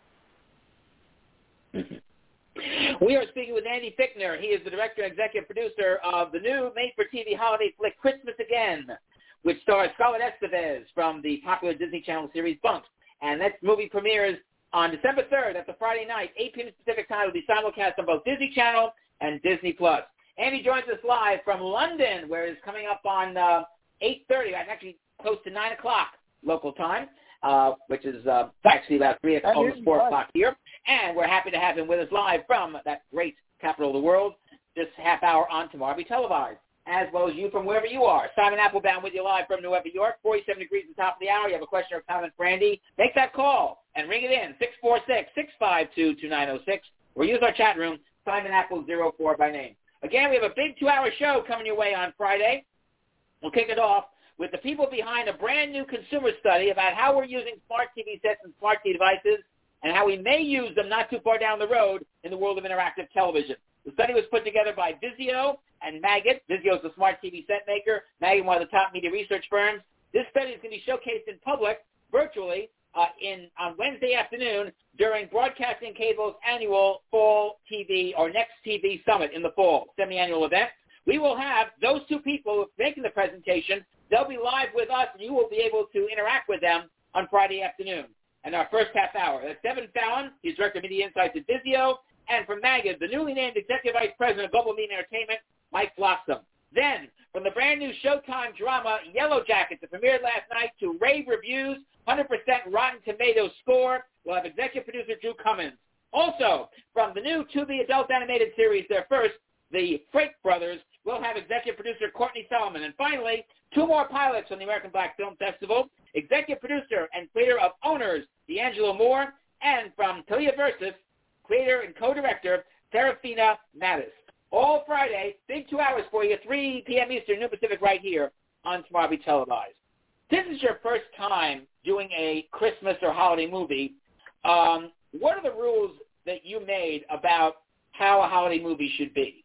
We are speaking with Andy Fichtner. He is the director and executive producer of the new made-for-T V holiday flick Christmas Again, which stars Scarlett Estevez from the popular Disney Channel series Bunk'd. And that movie premieres on December third. That's a Friday night, eight p.m. Pacific time. It will be simulcast on both Disney Channel and Disney Plus. Andy joins us live from London, where it's coming up on uh, eight thirty, actually close to nine o'clock local time, uh, which is uh, actually about three o'clock, almost four o'clock here. And we're happy to have him with us live from that great capital of the world, this half hour on Tomorrow Be Televised, as well as you from wherever you are. Simon Applebaum with you live from New York, forty-seven degrees at the top of the hour. You have a question or comment for Andy, make that call and ring it in, six four six, six five two, two nine zero six, or use our chat room, Simon Apple zero four by name. Again, we have a big two-hour show coming your way on Friday. We'll kick it off with the people behind a brand-new consumer study about how we're using smart T V sets and smart T V devices and how we may use them not too far down the road in the world of interactive television. The study was put together by Vizio and Magid. Vizio is the smart T V set maker. Magid, one of the top media research firms. This study is going to be showcased in public virtually uh, in on Wednesday afternoon during Broadcasting Cable's annual Fall T V or Next T V Summit in the fall, semi-annual event. We will have those two people making the presentation. They'll be live with us, and you will be able to interact with them on Friday afternoon. And our first half hour. That's Devin Fallon. He's Director of Media Insights at Vizio. And from Magid, the newly named Executive Vice President of Global Media Entertainment, Mike Flotsam. Then, from the brand new Showtime drama Yellow Jackets that premiered last night to rave reviews, one hundred percent Rotten Tomatoes score, we'll have executive producer Drew Cummins. Also, from the new Tubi adult animated series, their first, The Freight Brothers, we'll have executive producer Courtney Solomon. And finally, two more pilots from the American Black Film Festival, executive producer and creator of Owners, D'Angelo Moore, and from Talia Versus, creator and co-director, Serafina Mattis. All Friday, big two hours for you, three p.m. Eastern, noon Pacific, right here on Tomorrow Be Televised. This is your first time doing a Christmas or holiday movie. Um, what are the rules that you made about how a holiday movie should be?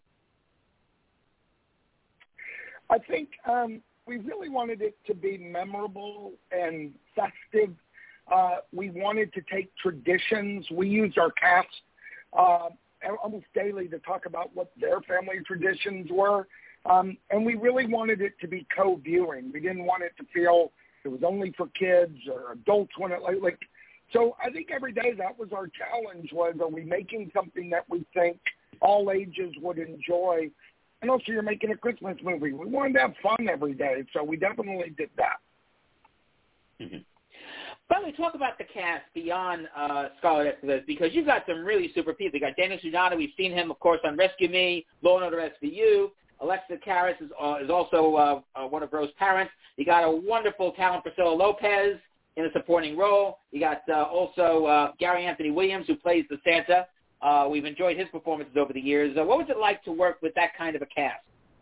I think um, we really wanted it to be memorable and festive. Uh, we wanted to take traditions. We used our cast uh, almost daily to talk about what their family traditions were. Um, and we really wanted it to be co-viewing. We didn't want it to feel it was only for kids or adults when it like, like so I think every day that was our challenge was, are we making something that we think all ages would enjoy? And also you're making a Christmas movie. We wanted to have fun every day, so we definitely did that. Mm-hmm. By the way, talk about the cast beyond uh, Scarlett Estevez, because you've got some really super people. You got Daniel Sudana. We've seen him, of course, on Rescue Me, Law and Order S V U. Alexa Karras is, uh, is also uh, uh, one of Rose's parents. You got a wonderful talent, Priscilla Lopez, in a supporting role. You got uh, also uh, Gary Anthony Williams, who plays the Santa. Uh, we've enjoyed his performances over the years. Uh, what was it like to work with that kind of a cast?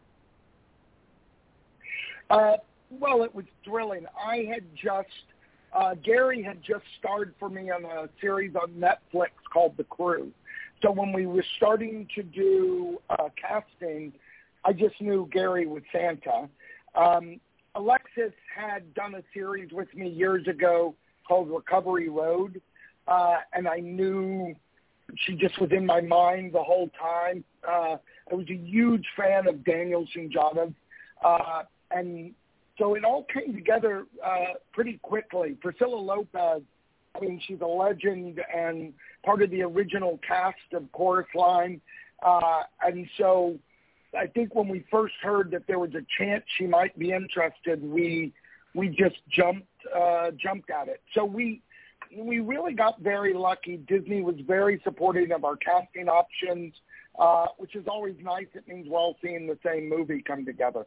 Uh, well, it was thrilling. I had just, uh, Gary had just starred for me on a series on Netflix called The Crew. So when we were starting to do uh, casting, I just knew Gary was Santa. Um, Alexis had done a series with me years ago called Recovery Road, uh, and I knew she just was in my mind the whole time. Uh, I was a huge fan of Daniel Sudana, uh, and so it all came together uh, pretty quickly. Priscilla Lopez, I mean, she's a legend and part of the original cast of Chorus Line, uh, and so I think when we first heard that there was a chance she might be interested, we we just jumped uh, jumped at it. So we we really got very lucky. Disney was very supportive of our casting options, uh, which is always nice. It means we're all seeing the same movie come together.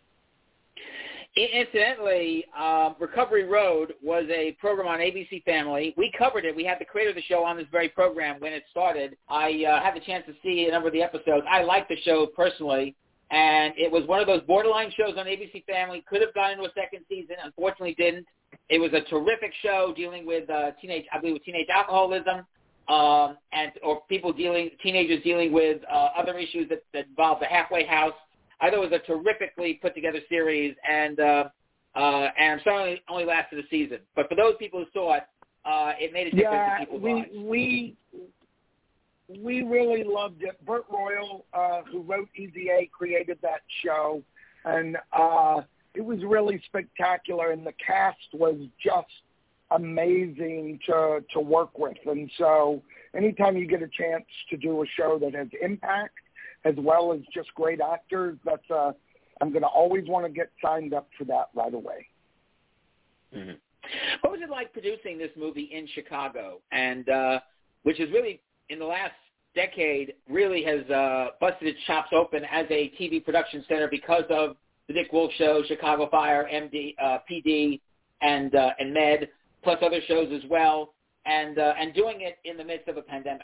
Incidentally, uh, Recovery Road was a program on A B C Family. We covered it. We had the creator of the show on this very program when it started. I uh, had the chance to see a number of the episodes. I liked the show personally, and it was one of those borderline shows on A B C Family. Could have gone into a second season. Unfortunately, didn't. It was a terrific show dealing with uh, teenage, I believe, with teenage alcoholism. um, and or people dealing, teenagers dealing with uh, other issues that, that involve the halfway house. I thought it was a terrifically put together series, and uh, uh, and I'm sorry it only lasted a season. But for those people who saw it, uh, it made a difference yeah, in people's we, lives. we we really loved it. Burt Royal, uh, who wrote Easy A, created that show, and uh, it was really spectacular. And the cast was just amazing to to work with. And so, anytime you get a chance to do a show that has impact as well as just great actors, that's uh, I'm going to always want to get signed up for that right away. Mm-hmm. What was it like producing this movie in Chicago, and uh, which is really, in the last decade, really has uh, busted its chops open as a T V production center because of the Dick Wolf Show, Chicago Fire, M D, uh, P D, and uh, and Med, plus other shows as well, and uh, and doing it in the midst of a pandemic?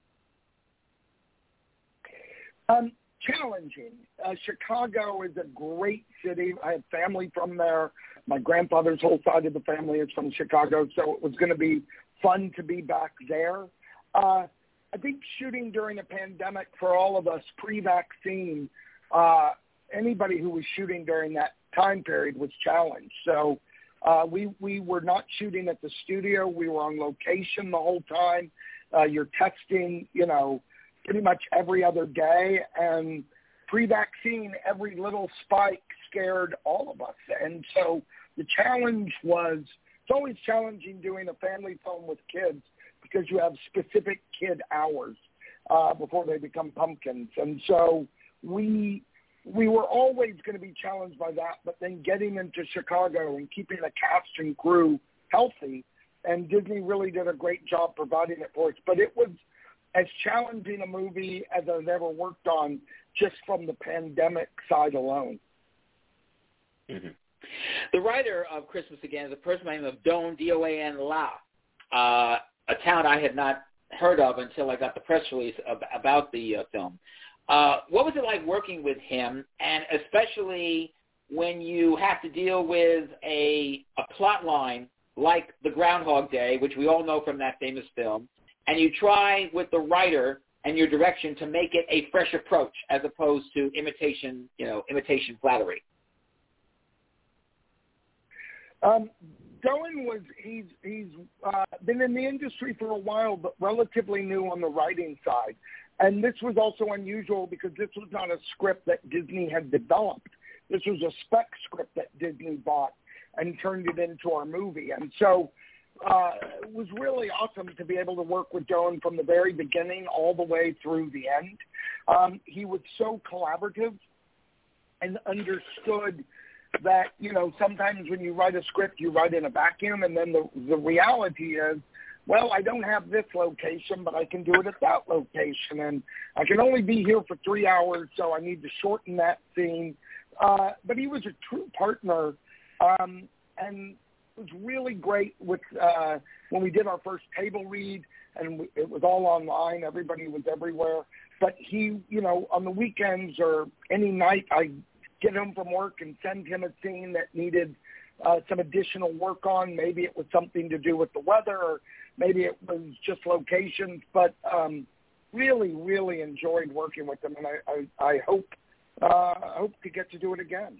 Um, challenging. Uh, Chicago is a great city. I have family from there. My grandfather's whole side of the family is from Chicago, so it was going to be fun to be back there. Uh, I think shooting during a pandemic for all of us pre-vaccine, uh, anybody who was shooting during that time period was challenged. So uh, we we were not shooting at the studio. We were on location the whole time. Uh, you're testing, you know, pretty much every other day, and pre-vaccine, every little spike scared all of us. And so the challenge was, it's always challenging doing a family film with kids because you have specific kid hours uh, before they become pumpkins. And so we we were always going to be challenged by that, but then getting into Chicago and keeping the cast and crew healthy, and Disney really did a great job providing it for us. But it was as challenging a movie as I've ever worked on, just from the pandemic side alone. Mm-hmm. The writer of Christmas Again is a person by the name of Doan, D O A N La, uh, a talent I had not heard of until I got the press release of, about the uh, film. Uh, what was it like working with him, and especially when you have to deal with a, a plot line like the Groundhog Day, which we all know from that famous film, and you try with the writer and your direction to make it a fresh approach as opposed to imitation, you know, imitation flattery? Um, Doan was, he's, he's uh, been in the industry for a while, but relatively new on the writing side. And this was also unusual because this was not a script that Disney had developed. This was a spec script that Disney bought and turned it into our movie. And so uh, it was really awesome to be able to work with Doan from the very beginning all the way through the end. Um, he was so collaborative and understood that, you know, sometimes when you write a script, you write in a vacuum, and then the, the reality is, well, I don't have this location, but I can do it at that location, and I can only be here for three hours, so I need to shorten that scene. Uh, but he was a true partner, um, and it was really great with uh, when we did our first table read, and we, it was all online. Everybody was everywhere. But he, you know, on the weekends or any night, I get home from work and send him a scene that needed uh, some additional work on. Maybe it was something to do with the weather, or maybe it was just locations. But um, really, really enjoyed working with him, and I, I, I hope uh, I hope to get to do it again.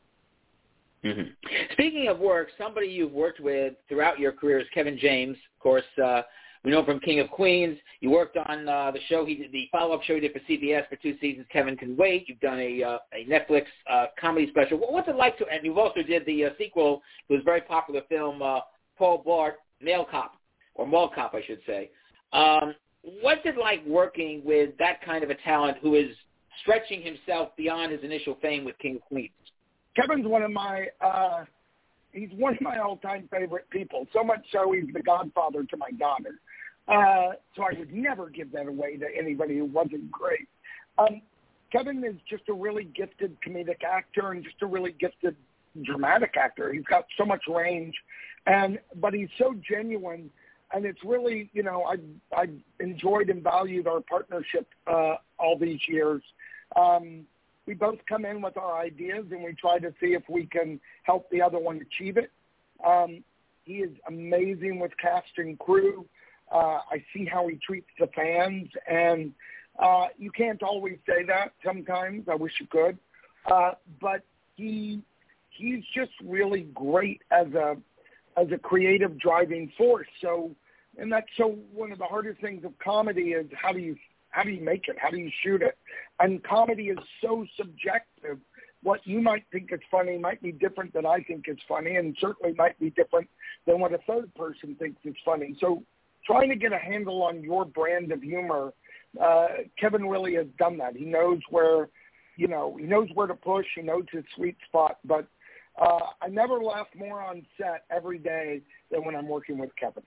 Mm-hmm. Speaking of work, somebody you've worked with throughout your career is Kevin James. Of course, uh, we know him from King of Queens. You worked on uh, the show, he did, the follow-up show he did for C B S for two seasons, Kevin Can Wait. You've done a, uh, a Netflix uh, comedy special. What's it like to, and you've also did the uh, sequel to his very popular film, uh, Paul Blart, Male Cop, or Mall Cop, I should say. Um, what's it like working with that kind of a talent who is stretching himself beyond his initial fame with King of Queens? Kevin's one of my, uh, he's one of my all-time favorite people, so much so he's the godfather to my daughter. Uh, so I would never give that away to anybody who wasn't great. Um, Kevin is just a really gifted comedic actor and just a really gifted dramatic actor. He's got so much range, and but he's so genuine, and it's really, you know, I I enjoyed and valued our partnership uh, all these years. Um, we both come in with our ideas, and we try to see if we can help the other one achieve it. Um, he is amazing with cast and crew. Uh, I see how he treats the fans, and uh, you can't always say that sometimes. I wish you could. Uh, but he he's just really great as a as a creative driving force. So, and that's so one of the hardest things of comedy is how do you how do you make it? How do you shoot it? And comedy is so subjective. What you might think is funny might be different than I think is funny, and certainly might be different than what a third person thinks is funny. So trying to get a handle on your brand of humor, uh, Kevin really has done that. He knows where, you know, he knows where to push. He knows his sweet spot. But uh, I never laugh more on set every day than when I'm working with Kevin.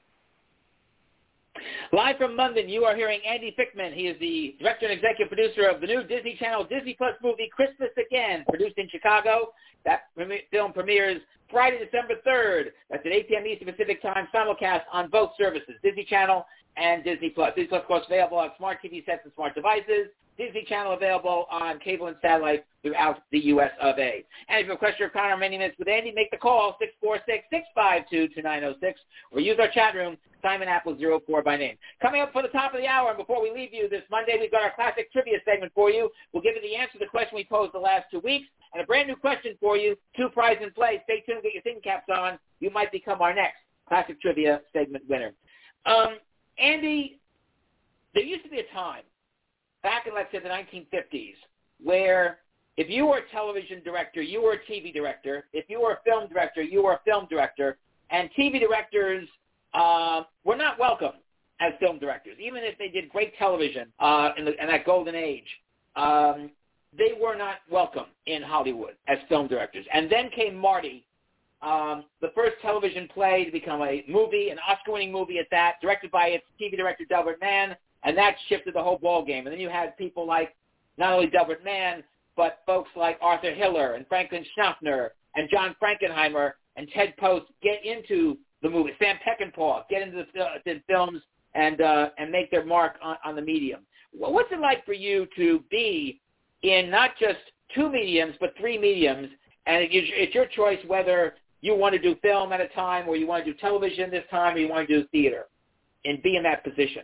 Live from London, you are hearing Andy Fickman. He is the director and executive producer of the new Disney Channel Disney Plus movie Christmas Again, produced in Chicago. That film premieres Friday, December third. That's at eight p.m. Eastern Pacific Time, simulcast on both services, Disney Channel and Disney Plus. Disney Plus, of course, available on smart T V sets and smart devices. Disney Channel available on cable and satellite throughout the U S of A. And if you have a question or comment on Many Minutes with Andy, make the call, six four six, six five two, two nine zero six, or use our chat room, Simon Apple zero four by name. Coming up for the top of the hour, and before we leave you this Monday, we've got our classic trivia segment for you. We'll give you the answer to the question we posed the last two weeks, and a brand new question for you, two prize in play. Stay tuned, get your thinking caps on. You might become our next classic trivia segment winner. Um, Andy, there used to be a time back in, let's say, the nineteen fifties, where if you were a television director, you were a T V director. If you were a film director, you were a film director. And T V directors uh, were not welcome as film directors, even if they did great television uh, in, the, in that golden age. Um, they were not welcome in Hollywood as film directors. And then came Marty, um, the first television play to become a movie, an Oscar-winning movie at that, directed by its T V director, Delbert Mann. And that shifted the whole ball game. And then you had people like not only Delbert Mann, but folks like Arthur Hiller and Franklin Schaffner and John Frankenheimer and Ted Post get into the movie. Sam Peckinpah get into the, uh, the films and uh, and make their mark on, on the medium. Well, what's it like for you to be in not just two mediums, but three mediums? And it, it's your choice whether you want to do film at a time or you want to do television this time or you want to do theater and be in that position.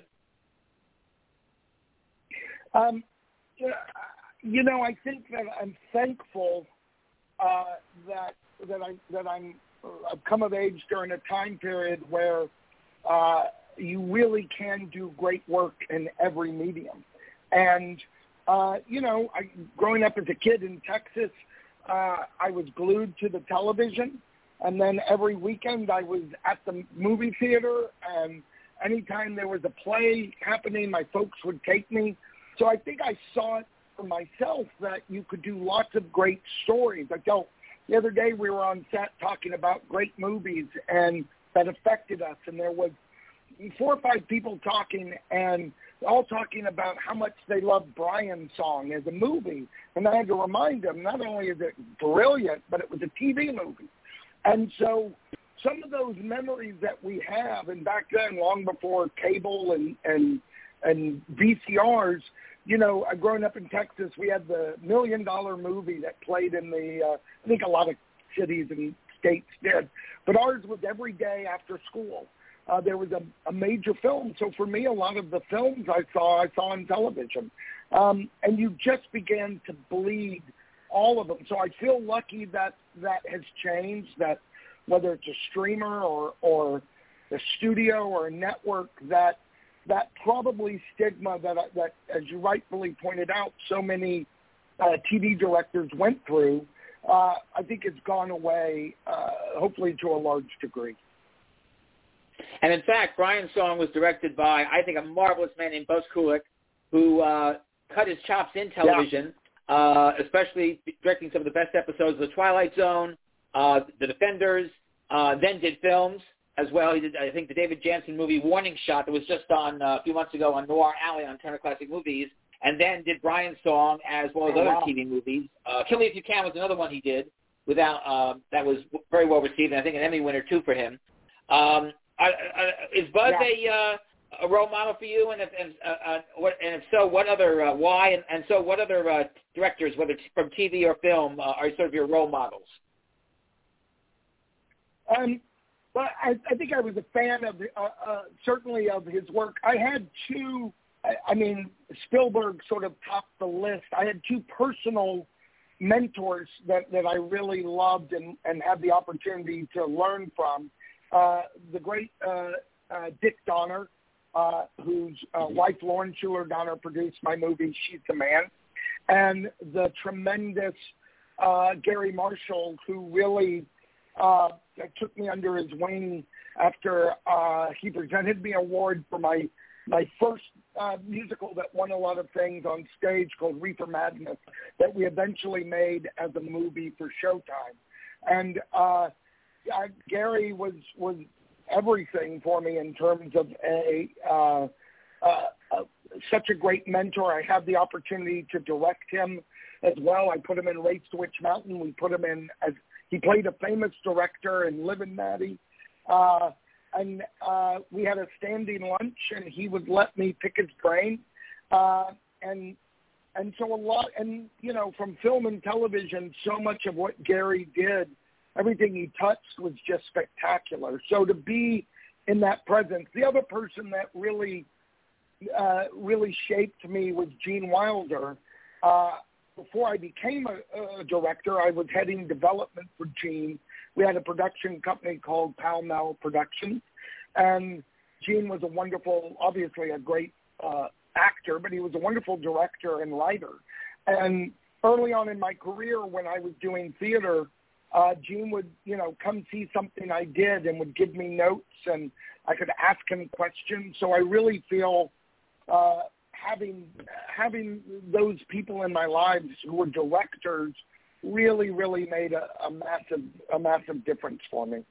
Um, you know, I think that I'm thankful uh, that that I that I'm I've come of age during a time period where uh, you really can do great work in every medium. And uh, you know, I, growing up as a kid in Texas, uh, I was glued to the television, and then every weekend I was at the movie theater. And anytime there was a play happening, my folks would take me. So I think I saw it for myself that you could do lots of great stories. I tell the other day we were on set talking about great movies and that affected us, and there was four or five people talking and all talking about how much they loved Brian's Song as a movie. And I had to remind them, not only is it brilliant, but it was a T V movie. And so some of those memories that we have, and back then, long before cable and, and and V C Rs, you know, growing up in Texas, we had the Million Dollar Movie that played in the, uh, I think a lot of cities and states did, but ours was every day after school. Uh, there was a, a major film. So for me, a lot of the films I saw, I saw on television. Um, and you just began to bleed all of them. So I feel lucky that that has changed, that whether it's a streamer or, or a studio or a network, that that probably stigma that, that, as you rightfully pointed out, so many uh, T V directors went through, uh, I think it's gone away, uh, hopefully to a large degree. And in fact, Brian's Song was directed by, I think, a marvelous man named Buzz Kulik, who uh, cut his chops in television, yeah. uh, especially directing some of the best episodes of The Twilight Zone, uh, The Defenders, uh, then did films as well. He did, I think, the David Janssen movie Warning Shot that was just on uh, a few months ago on Noir Alley on Turner Classic Movies, and then did Brian's Song as well as oh, other wow. T V movies. Uh, Kill Me If You Can was another one he did without uh, that was very well received, and I think an Emmy winner too for him. Um, I, I, is Buzz yeah. a uh, a role model for you? And if and, uh, uh, what, and if so, what other uh, why? And, and so, what other uh, directors, whether it's from T V or film, uh, are sort of your role models? Um, But I, I think I was a fan of uh, uh, certainly of his work. I had two. I, I mean, Spielberg sort of topped the list. I had two personal mentors that, that I really loved and, and had the opportunity to learn from. Uh, the great uh, uh, Dick Donner, uh, whose uh, wife Lauren Schuler Donner produced my movie She's the Man, and the tremendous uh, Gary Marshall, who really uh, took me under his wing after uh, he presented me an award for my my first uh, musical that won a lot of things on stage called Reefer Madness that we eventually made as a movie for Showtime. And uh, uh, Gary was was everything for me in terms of a, uh, uh, uh, such a great mentor. I had the opportunity to direct him as well. I put him in Race to Witch Mountain. We put him in as he played a famous director in Liv and Maddie. Uh, and uh, we had a standing lunch, and he would let me pick his brain. Uh, and and so a lot, and, you know, from film and television, so much of what Gary did, everything he touched was just spectacular. So to be in that presence, the other person that really, uh, really shaped me was Gene Wilder. Uh, before I became a, a director, I was heading development for Gene. We had a production company called Pall Mall Productions, and Gene was a wonderful, obviously a great uh, actor, but he was a wonderful director and writer. And early on in my career, when I was doing theater, uh, Gene would, you know, come see something I did and would give me notes, and I could ask him questions. So I really feel uh, having having those people in my lives who were directors really, really made a, a massive a massive difference for me.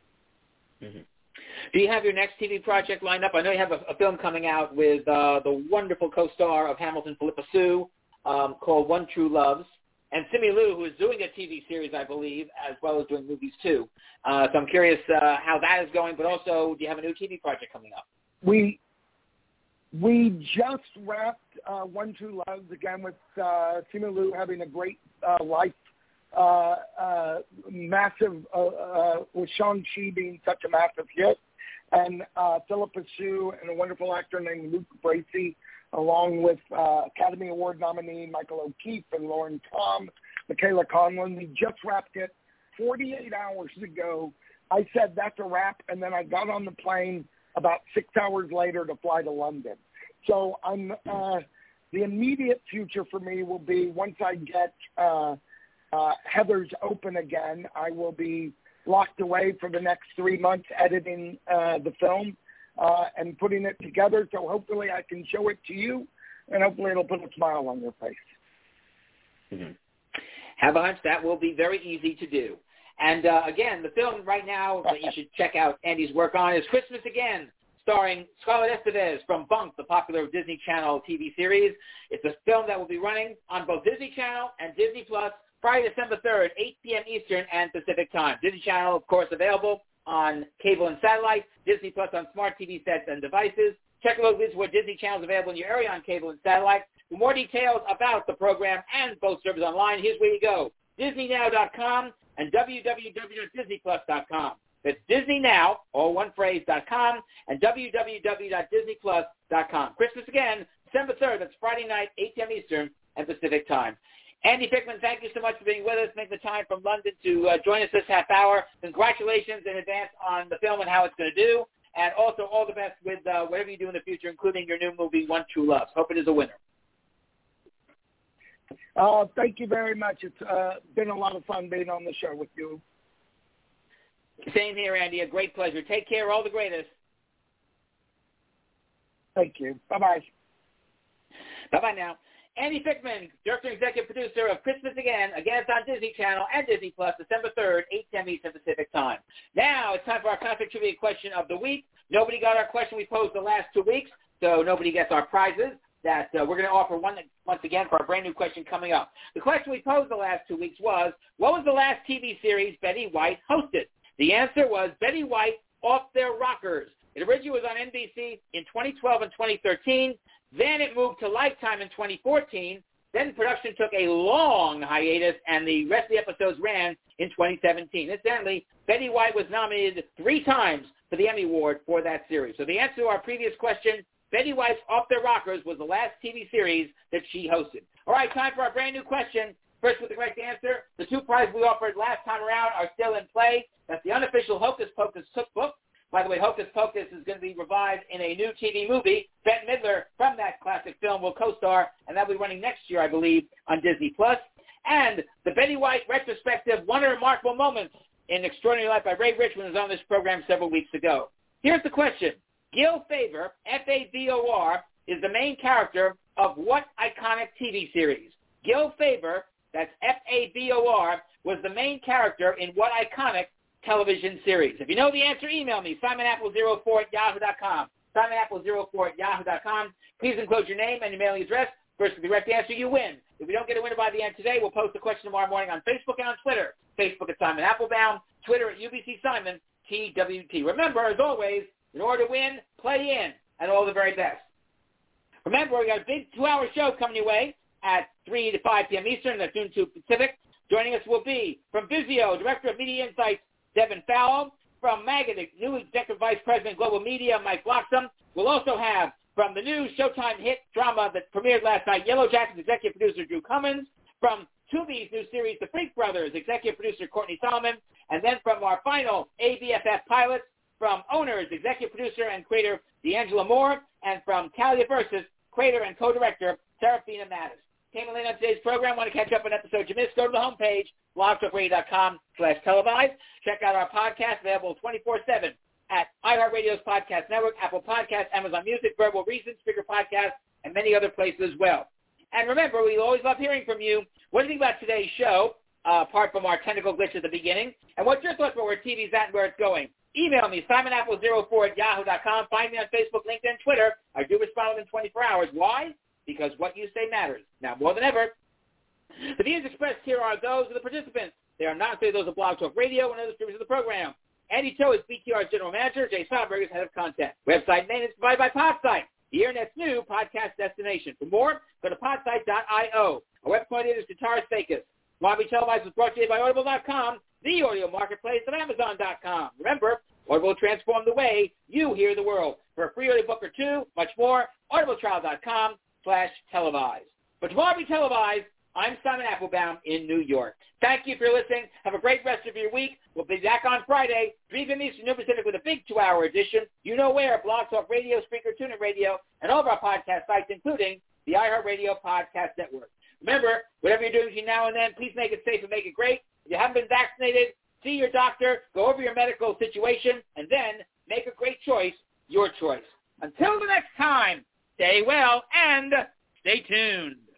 Mm-hmm. Do you have your next T V project lined up? I know you have a, a film coming out with uh, the wonderful co-star of Hamilton, Philippa Sue, um, called One True Loves, and Simu Liu, who is doing a T V series, I believe, as well as doing movies too. Uh, so I'm curious uh, how that is going, but also, do you have a new T V project coming up? We we just wrapped uh, One True Loves again with uh, Simu Liu having a great uh, life. Uh, uh, massive, uh, uh, with Shang-Chi being such a massive hit, and uh, Philippa Sue and a wonderful actor named Luke Bracey, along with uh, Academy Award nominee Michael O'Keefe and Lauren Tom, Michaela Conlon. We just wrapped it forty-eight hours ago. I said that's a wrap, and then I got on the plane about six hours later to fly to London. So I'm uh, the immediate future for me will be once I get uh, Uh, Heather's open again, I will be locked away for the next three months editing uh, the film uh, and putting it together. So hopefully I can show it to you, and hopefully it'll put a smile on your face. Mm-hmm. Have a hunch that will be very easy to do. And uh, again, the film right now that you should check out Andy's work on is Christmas Again, starring Scarlett Estevez from Bunk, the popular Disney Channel T V series. It's a film that will be running on both Disney Channel and Disney Plus Friday, December third, eight p.m. Eastern and Pacific time. Disney Channel, of course, available on cable and satellite. Disney Plus on smart T V sets and devices. Check out these where Disney Channel is available in your area on cable and satellite. For more details about the program and both services online, here's where you go. Disney Now dot com and w w w dot disney plus dot com. That's DisneyNow, all one phrase, dot com, and w w w dot disney plus dot com. Christmas Again, December third. That's Friday night, eight p.m. Eastern and Pacific time. Andy Fickman, thank you so much for being with us, making the time from London to uh, join us this half hour. Congratulations in advance on the film and how it's going to do, and also all the best with uh, whatever you do in the future, including your new movie, One True Loves. Hope it is a winner. Uh, thank you very much. It's uh, been a lot of fun being on the show with you. Same here, Andy. A great pleasure. Take care. All the greatest. Thank you. Bye-bye. Bye-bye now. Andy Fickman, director and executive producer of Christmas Again. Again, it's on Disney Channel and Disney Plus, December third, eight p.m. Eastern Pacific time. Now it's time for our Conflict Trivia question of the week. Nobody got our question we posed the last two weeks, so nobody gets our prizes that uh, we're going to offer one once again for our brand new question coming up. The question we posed the last two weeks was, what was the last T V series Betty White hosted? The answer was Betty White Off Their Rockers. It originally was on N B C in twenty twelve and twenty thirteen. Then it moved to Lifetime in twenty fourteen. Then production took a long hiatus, and the rest of the episodes ran in twenty seventeen. Incidentally, Betty White was nominated three times for the Emmy Award for that series. So the answer to our previous question, Betty White's Off Their Rockers was the last T V series that she hosted. All right, time for our brand new question. First with the correct answer, the two prizes we offered last time around are still in play. That's the unofficial Hocus Pocus cookbook. By the way, Hocus Pocus is going to be revived in a new T V movie. Bette Midler from that classic film will co-star, and that will be running next year, I believe, on Disney Plus. And the Betty White retrospective, One of Her Remarkable Moments in Extraordinary Life by Ray Richmond was on this program several weeks ago. Here's the question. Gil Favor, F A V O R, is the main character of what iconic T V series? Gil Favor, that's F A V O R, was the main character in what iconic television series? If you know the answer, email me, simon apple zero four at yahoo dot com. simon apple zero four at yahoo dot com. Please enclose your name and your mailing address. First, with the correct answer, you win. If we don't get a winner by the end today, we'll post the question tomorrow morning on Facebook and on Twitter. Facebook at Simon Applebaum, Twitter at U B C Simon, T W T. Remember, as always, in order to win, play in, and all the very best. Remember, we got a big two-hour show coming your way at three to five p.m. Eastern, that's noon to Pacific. Joining us will be from Vizio, Director of Media Insights, Devin Fowle. From Maggot, new Executive Vice President, Global Media, Mike Bloxham. We'll also have from the new Showtime hit drama that premiered last night, Yellow Jackets, Executive Producer Drew Cummins. From Tubi's new series, The Freak Brothers, Executive Producer Courtney Solomon. And then from our final A B F F pilots, from Owners, Executive Producer and Creator D'Angela Moore. And from Talia Versus, Creator and Co-Director Serafina Mattis. Came in late on today's program. Want to catch up on episodes you missed? Go to the homepage, blog talk radio dot com slash televised. Check out our podcast, available twenty-four seven at iHeartRadio's Podcast Network, Apple Podcasts, Amazon Music, Verbal Reason, Speaker Podcasts, and many other places as well. And remember, we always love hearing from you. What do you think about today's show, uh, apart from our technical glitch at the beginning? And what's your thoughts about where T V's at and where it's going? Email me, simon apple zero four at yahoo dot com. Find me on Facebook, LinkedIn, Twitter. I do respond within twenty-four hours. Why? Because what you say matters. Now, more than ever, the views expressed here are those of the participants. They are not those of Blog Talk Radio and other distributors of the program. Andy Cho is B T R's General Manager. Jay Sonberg is Head of Content. Website maintenance provided by Podsite, the Internet's new podcast destination. For more, go to podsite dot io. Our web coordinator is Guitarist Fakis. Live Televised was brought to you by Audible dot com, the audio marketplace of Amazon dot com. Remember, Audible will transform the way you hear the world. For a free audiobook or two, much more, audible trial dot com slash televised. But tomorrow be televised. I'm Simon Applebaum in New York. Thank you for listening. Have a great rest of your week. We'll be back on Friday, three p.m. Eastern, New Pacific, with a big two-hour edition. You know where, Blog Talk Radio, Spreaker, TuneIn Radio, and all of our podcast sites, including the iHeartRadio Podcast Network. Remember, whatever you're doing between now and then, please make it safe and make it great. If you haven't been vaccinated, see your doctor, go over your medical situation, and then make a great choice, your choice. Until the next time, stay well and stay tuned.